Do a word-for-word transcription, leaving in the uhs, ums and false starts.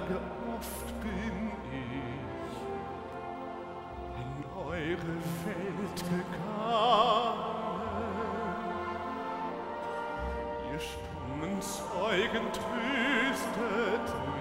Berge oft bin ich in eure Welt gegangen. Ihr stummen Zeugen tröstet